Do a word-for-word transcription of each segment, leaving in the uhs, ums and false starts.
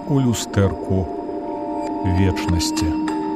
у люстэрку вечнасці.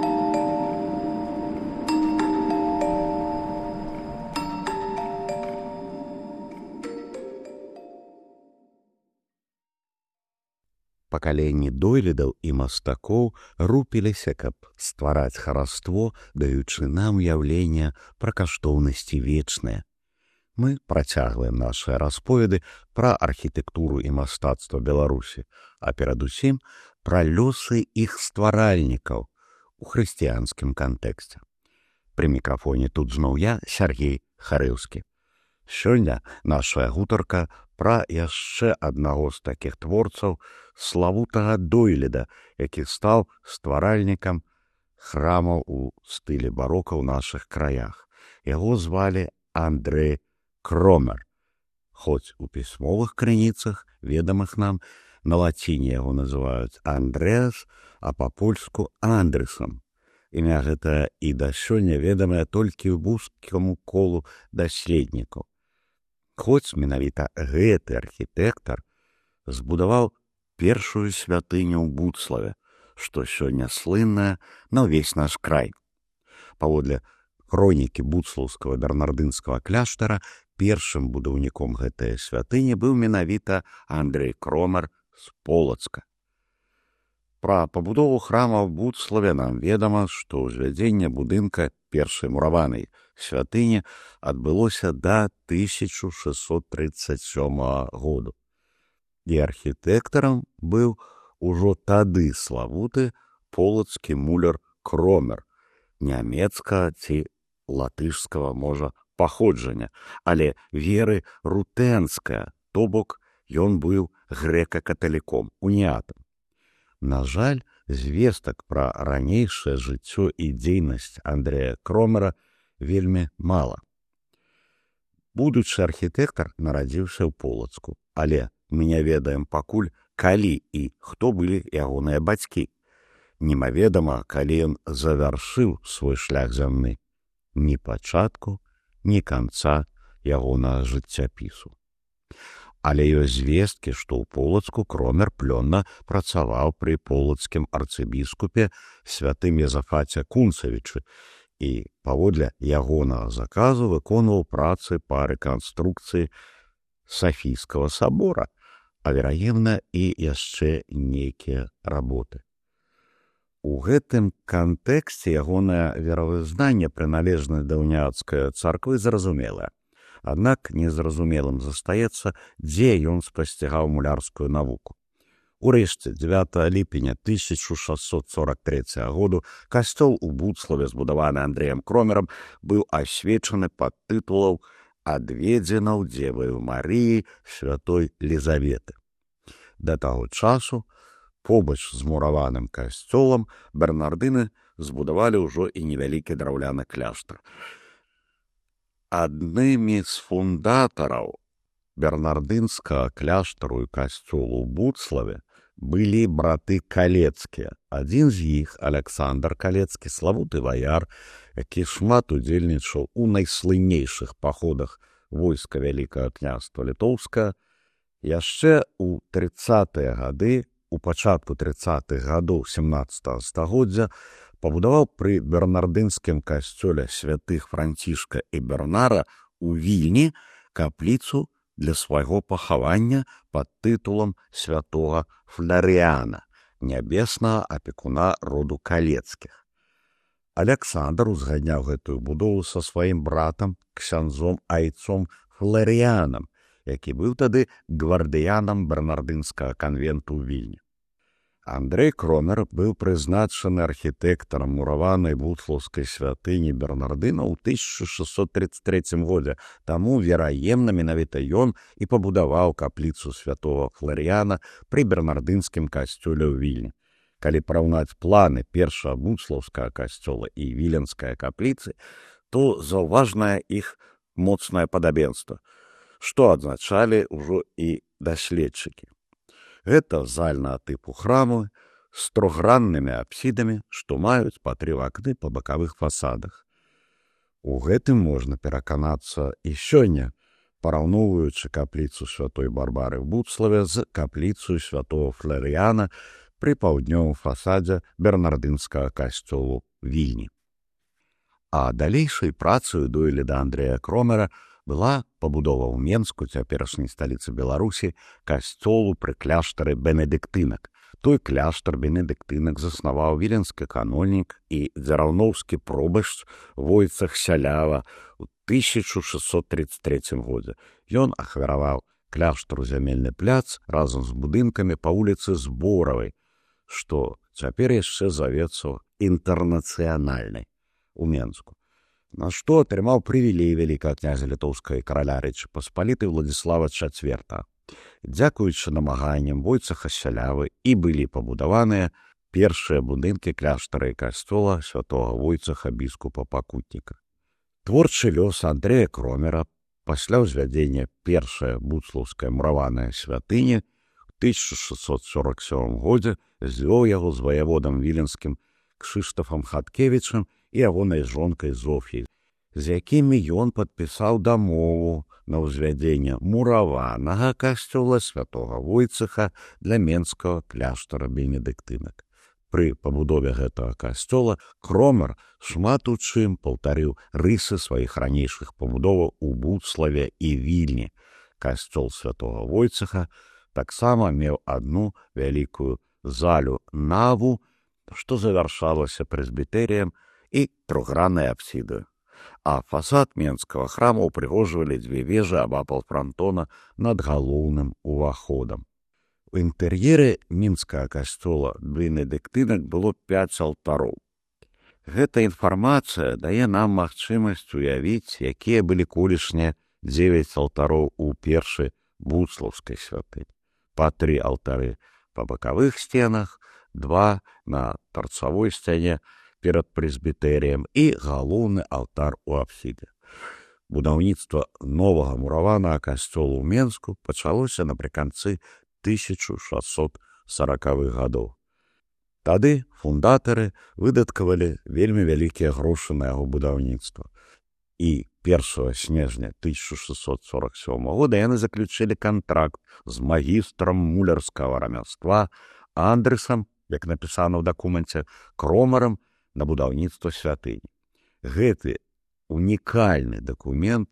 Пакаленні дойлідаў і мастакоў рупіліся, каб ствараць хараство, даючы нам уяўленне пра каштоўнасці вечныя. Мы працягваем нашыя расповеды пра архітэктуру і мастацтва Беларусі, а перадусім пра лёсы іх стваральнікаў у хрысціянскім кантэксце. Пры мікрафоне тут зноў я, Сяргей Харэўскі. Сёння нашая гутарка пра яшчэ аднаго з такіх творцаў, славутага дойліда, які стаў стваральнікам храмаў у стылі барока ў нашых краях. Яго звалі Андрэй Кромер. Хоць у пісьмовых крыніцах, ведамых нам, на лаціне яго называюць Андрэас, а па-польску Андрысам. Імя гэта і да сёння ведамае толькі вузкаму колу даследнікаў. Хоць менавіта гэты архітэктар збудаваў першую святыню ў Буцлаве, што сёння слынная на ўвесь наш край. Паводле хронікі буцлаўскага бернардынскага кляштара першым будаўніком гэтай святыні быў менавіта Андрэй Кромер з Полацка. Пра пабудову храма ў Буцлаве нам ведама, што ўзвядзенне будынка першай мураванай святыні адбылося да тысяча шэсцьсот трыццаць сёмага году. І архітэктарам быў ужо тады славуты полацкі муляр Кромер, нямецкага ці латышскага, можа, паходжання, але веры рутэнская, то бок ён быў грэка-каталіком, уніатам. На жаль, звестак пра ранейшае жыццё і дзейнасць Андрэя Кромера вельмі мала. Будучы архітэктар нарадзіўся ў Полацку, але мы не ведаем пакуль, калі і хто былі ягоныя бацькі. Немаведама, калі ён завяршыў свой шлях зямны. Ні пачатку, ні канца ягонага жыццяпісу. Але ёсць звесткі, што ў Полацку Кромер плённа працаваў пры полацкім арцыбіскупе святым Езафаце Кунцавічы і, паводле ягонага заказу, выконваў працы па рэканструкцыі Сафійскага сабора, а вераемна і яшчэ нейкія работы. У гэтым кантэксце ягонае веравызнанне прыналежнай да уніацкай царквы зразумелае. Аднак незразумелым застаецца, дзе ён спасцігаў мулярскую навуку. Урэшце, дзевятага ліпеня тысяча шэсцьсот сорак трэцяга году касцёл у Буцлаве, збудаваны Андрэем Кромерам, быў асвечаны пад тытулаў «Адведзенаў Дзеваю Марыі святой Лізаветы». Да таго часу побач з мураваным касцёлам бернардыны збудавалі ўжо і невялікі драўляны кляштар. Аднымі з фундатараў бернардынскага кляштару і касцёлу ў Буцлаве былі браты Калецкія. Адзін з іх, Аляксандр Калецкі, славуты ваяр, які шмат удзельнічаў у найслыннейшых паходах войска Вялікага княства Літоўскага, яшчэ ў трыццатыя гады, у пачатку трыццатых гадоў сямнаццатага стагоддзя пабудаваў пры бернардынскім касцёле святых Францішка і Бернара у Вільні капліцу для свайго пахавання пад тытулам святога Фларыяна, нябеснага апекуна роду Калецкіх. Аляксандр узгадняў гэтую будову са сваім братам, ксяндзом Айцом Фларыянам, які быў тады гвардыянам бернардынскага канвенту ў Вільні. Андрэй Кромер быў прызначаны архітэктарам мураванай буцлаўскай святыні бернардына ў тысяча шэсцьсот трыццаць трэцім годзе, таму, вераемна, менавіта ён і пабудаваў капліцу святого Фларыяна пры бернардынскім касцёле ў Вільні. Калі параўнаць планы першага буцлаўскага касцёла і віленскай капліцы, то заўважнае іх моцнае падабенства, што адзначалі ўжо і даследчыкі. Гэта зальнага тыпу храмы з трохграннымі апсідамі, што маюць па тры вакны па бакавых фасадах. У гэтым можна пераканацца і сёння, параўноўваючы капліцу святой Барбары ў Буцлаве з капліцаю святого Фларыяна пры паўднёвым фасадзе бернардынскага касцёлу Вільні. А далейшай працаю дойліда Андрэя Кромера была пабудова ў Менску, цяперашняй сталіцы Беларусі, касцёлу пры кляштары бенедыктынак. Той кляштар бенедыктынак заснаваў віленскі канонік і дзяраўноўскі пробашч Войцах Сялява ў тысяча шэсцьсот тридцать третьем годзе. Ён ахвяраваў кляштару зямельны пляц разам з будынкамі па вуліцы Зборавай, што цяпер яшчэ завецца інтэрнацыянальнай у Менску, на што атрымаў прывілей вялікага князя літоўскага і караля Рэчы Паспалітай Владзіслава чацвёртага. Дзякуючы намаганням Войцаха Сялявы і былі пабудаваныя першыя будынкі кляштара і касцёла святога Войцаха біскупа пакутніка. Творчы лёс Андрэя Кромера пасля ўзвядзення першая буцлаўская мураваная святыня ў тысяча шэсцьсот сорок сёмым годзе звёў яго з ваяводам віленскім Кшыштафам Хаткевічам і ягонай жонкай Зоф'яй, з якімі ён падпісаў дамову на ўзвядзенне мураванага касцёла святога Войцаха для менскага кляштара бенедыктынак. Пры пабудове гэтага касцёла Кромер шмат у чым паўтарыў рысы сваіх ранейшых пабудоваў у Буцлаве і Вільні. Касцёл святога Войцаха таксама меў адну вялікую залю наву, што завяршалася прэзбітэрыем і трохграннай апсідаю. А фасад менскага храма ўпрыгожвалі дзве вежы абапал франтона над галоўным уваходам. У інтэр'еры мінскага касцёла бенедыктынак было пяць алтароў. Гэта інфармацыя дае нам магчымасць уявіць, якія былі колішнія дзевяць алтароў у першай буцлаўскай святыні. Па тры алтары па бакавых сценах, два на тарцавой сцяне перад прэзбітэрыем і галоўны алтар у апсідзе. Будаўніцтва новага мураванага касцёла ў Менску пачалося напрыканцы тысяча шэсцьсот сорокавых гадоў. Тады фундатары выдаткавалі вельмі вялікія грошы на яго будаўніцтва. І першага снежня тысяча шэсцьсот сорок сёмага года яны заключылі кантракт з магістрам мулярскага рамяства Андрысам, як напісана ў дакуменце, Кромерам на будаўніцтва святыні. Гэты унікальны дакумент,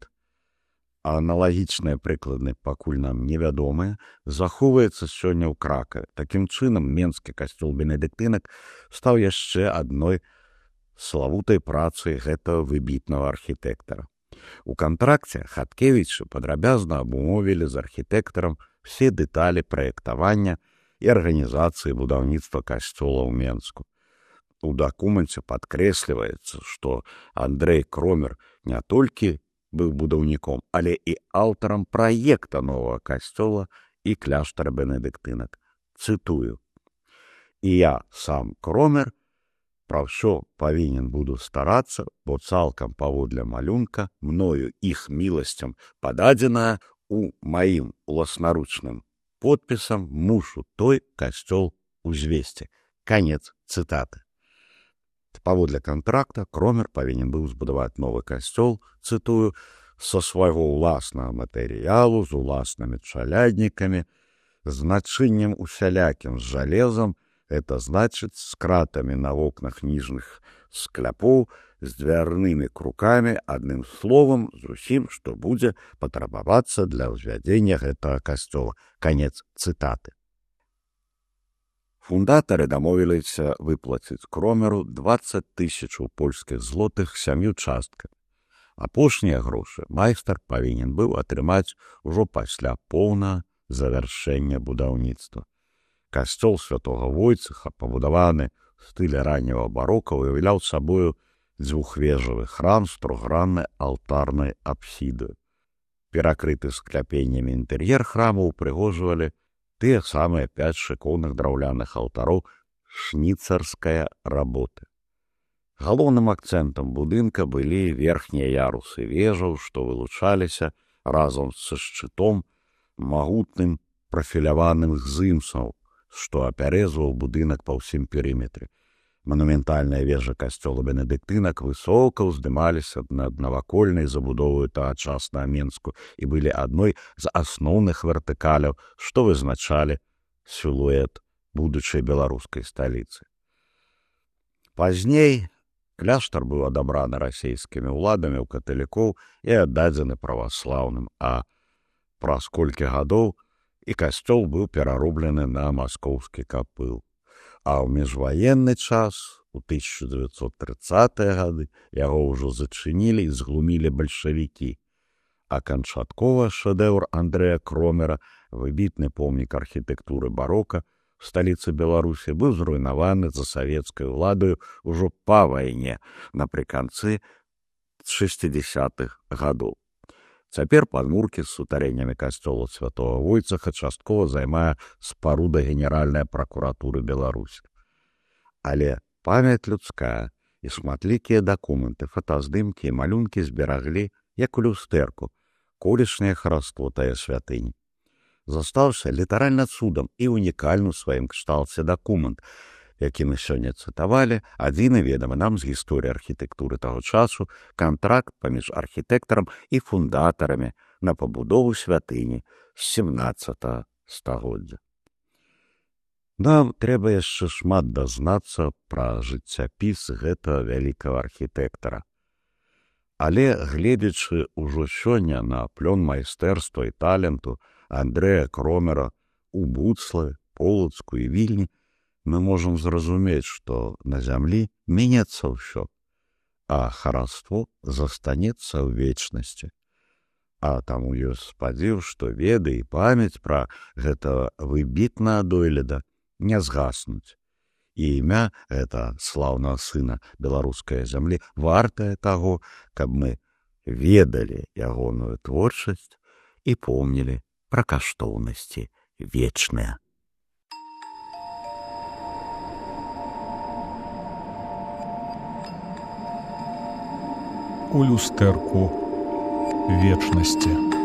аналагічныя прыкладны пакуль нам невядомыя, захоўваецца сёння ў Кракаве. Такім чынам, менскі касцёл бенедыктынак стаў яшчэ адной славутай працай гэтага выбітнага архітэктара. У кантракце Хаткевічы падрабязна абумовілі з архітэктарам все дэталі праектавання і арганізацыі будаўніцтва касцёла ў Менску. У дакуменце падкрэсліваецца, што Андрэй Кромер не толькі быў будаўніком, але і аўтарам праекта новага касцёла і кляштара бенедыктынак. Цытую: «І я, сам Кромер, пра ўсё павінен буду старацца, бо цалкам паводле малюнка мною іх міласцям пададзеная у маім уласнаручным подпісам мушу той касцёл узвесці». Канец цытаты. Паводле кантракта Кромер павінен быў збудаваць новы касцёл, цытую, са свайго ўласнага матэрыялу, з уласнымі чаляднікамі, з начыннем усялякім з жалезам, это значыць з кратамі на вокнах ніжных скляпоў, з дзвярнымі крукамі, адным словам, з усім, што будзе патрабавацца для ўзвядзення гэтага касцёла. Канец цытаты. Фундатары дамовіліся выплаціць Кромеру дваццаць тысяч польскіх злотых сям'ю часткамі. Апошнія грошы майстар павінен быў атрымаць ужо пасля поўнага завяршэння будаўніцтва. Касцёл святога Войцаха, пабудаваны ў стылі ранняга барока, уяўляў сабою дзвюхвежавы храм з трохграннай алтарнай апсідаю. Перакрыты скляпеннямі інтэр'ер храму ўпрыгожвалі тыя самыя пяць шыкоўных драўляных алтароў шніцарская работы. Галоўным акцэнтам будынка былі верхнія ярусы вежаў, што вылучаліся разам са шчытом магутным прафіляваным гзымсам, што апярэзваў будынак па ўсім перыметры. Манументальная вежа касцёла бенедыктынак высока ўздымаліся над навакольнай забудовай тагачаснага Менску і былі адной з асноўных вертыкаляў, што вызначалі сілуэт будучай беларускай сталіцы. Пазней кляштар быў адабраны расійскімі ўладамі ў каталікоў і аддадзены праваслаўным, а праз колькі гадоў і касцёл быў перарублены на маскоўскі капыл. А ў міжваенны час, у тысяча дзевяцьсот трыццатыя гады, яго ўжо зачынілі і зглумілі бальшавікі. А канчаткова шэдэўр Андрэя Кромера, выбітны помнік архітэктуры барока, в сталіцы Беларусі быў зруйнаваны за савецкай уладаю ўжо па вайне напрыканцы шэсцідзясятых гадоў. Цяпер падмуркі з сутарэннямі касцёла святого Войцаха часткова займае спаруда Генеральная пракуратуры Беларусі. Але памяць людская і шматлікія дакументы, фотаздымкі і малюнкі збераглі, як у люстэрку, колішняе хараство тае святыні. Застаўся літаральна цудам і унікальны ў сваім кшталце дакумент, які мы сёння цытавалі, адзіны ведамы нам з гісторыі архітэктуры таго часу кантракт паміж архітэктарам і фундатарамі на пабудову святыні з сямнаццатага стагоддзя. Нам трэба яшчэ шмат дазнацца пра жыццяпіс гэтага вялікага архітэктара. Але, гледзячы ўжо сёння на плён майстэрства і таленту Андрэя Кромера у Буцлы, Полацку і Вільні, мы можам зразумець, што на зямлі меняцца ўсё, а хараство застанецца ў вечнасці. А таму ёсць спадзеў, што веды і памяць пра гэтага выбітнага дойліда не згаснуць. І імя гэта слаўнага сына беларускай зямлі вартае таго, каб мы ведалі ягоную творчасць і помнілі пра каштоўнасці вечныя. У люстэрку вечнасці.